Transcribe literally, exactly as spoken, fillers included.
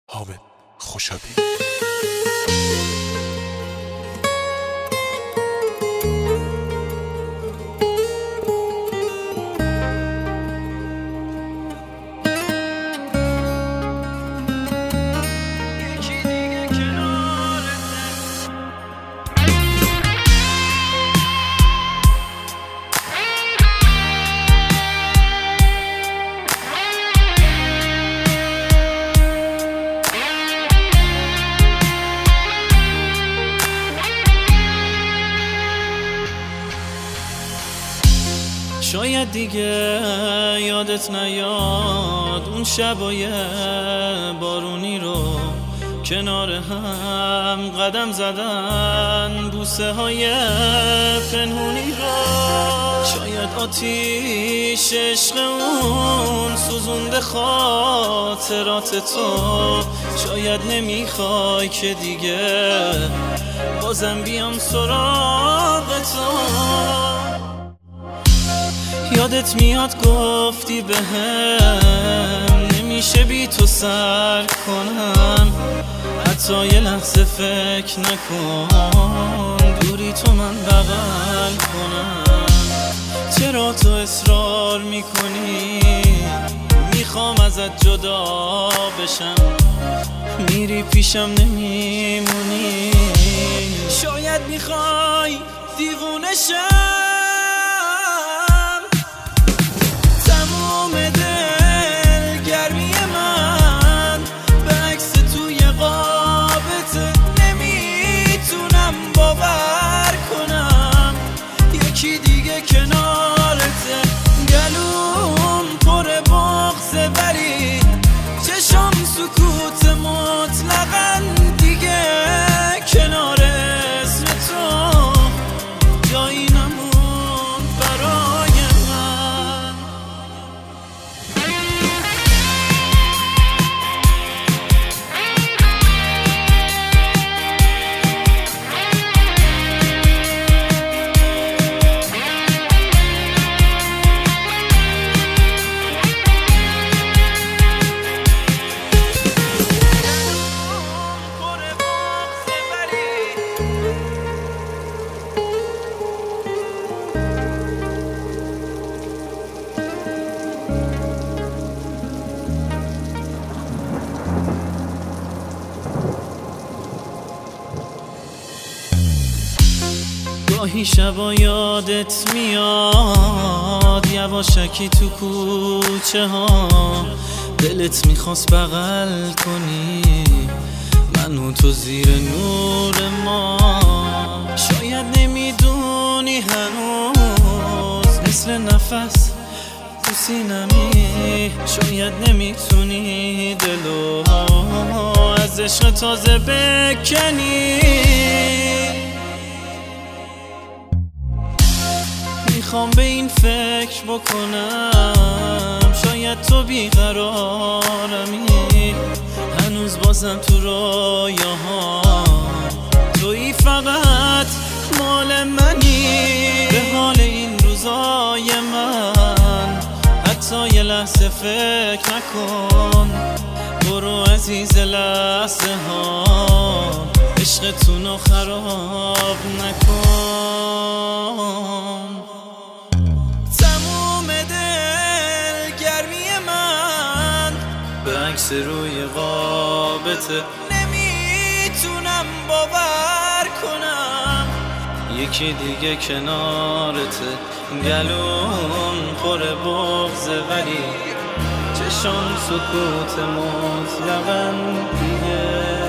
حامد خوشابی. شاید دیگه یادت نیاد اون شبای بارونی رو کنار هم قدم زدن، بوسه های پنهونی رو. شاید آتیش عشق اون سوزونده خاطرات تو. شاید نمیخوای که دیگه بازم بیام سراغ تو. یادت میاد گفتی بهم نمیشه بی تو سر کنم، حتی یه لحظه فکر نکن دوری تو من بغل کنم. چرا تو اصرار میکنی میخوام ازت جدا بشم، میری پیشم نمیمونی. شاید میخوای دیوونه شم، کنارته گلوم پر بغضه ولی چشم سکوت مطلقاً دیگه. کنار اسم تو جایی نمون برای من. گاهی شبا یادت میاد یواشکی تو کوچه ها، دلت میخواست بغل کنی منو تو زیر نور ما. شاید نمیدونی هنوز مثل نفس تو سینمی. شاید نمیتونی دلو از عشق تازه بکنی. میخوام به این فکر بکنم شاید تو بیقرارمی، هنوز بازم تو رویاها تویی، فقط مال منی. به حال این روزای من حتی یه لحظه فکر نکن، برو عزیز لحظه ها عشقتونو خراب نکن. به عکس روی قابته نمیتونم باور کنم یکی دیگه کنارته. گلوم پر بغضه ولی چشم سکوت مطلقاً دیگه.